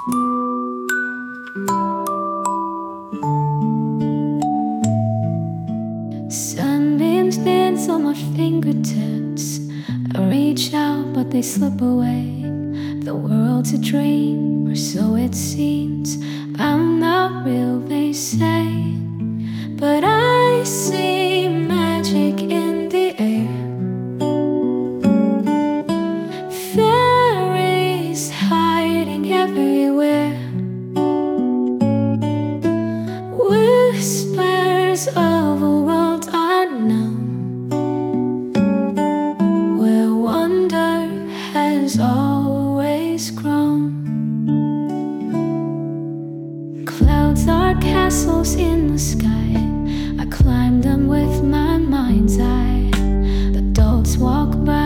Sunbeams dance on my fingertips. I reach out, but they slip away. The world's a dream, or so it seems. I'm not real, they say, but I see magic in the air. Fairies hiding everywhere. Whispers of a world unknown, where wonder has always grown. Clouds are castles in the sky. I climb them with my mind's eye. Adults walk by